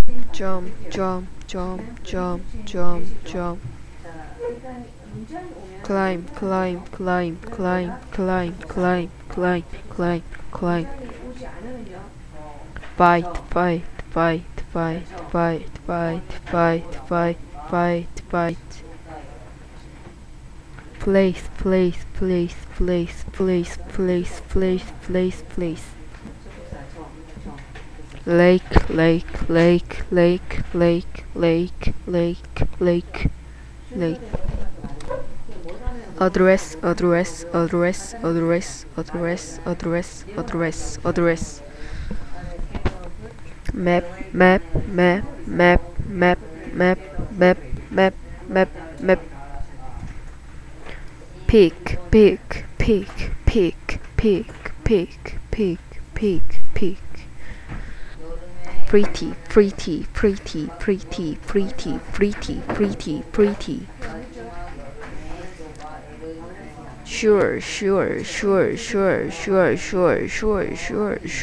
jump, jump, jump, jump, jump, jump. Climb, climb, climb, climb, climb, climb, climb, climb, climb. Fight, fight, fight, fight, fight, fight, fight, fight, fight, fight. Place, place, place, place, place, place, place, place, place. Lake, lake, lake, lake, lake, lake, lake, lake, lake. Address, address, address, address, address, address, address, address. Map, map, map, map, map, map, map, map, map, map. Pick, pick, pick, pick, pick, pick, pick, pick, pick. Pretty, pretty, pretty, pretty, pretty, pretty, pretty, pretty. Sure, sure, sure, sure, sure, sure, sure, sure, sure.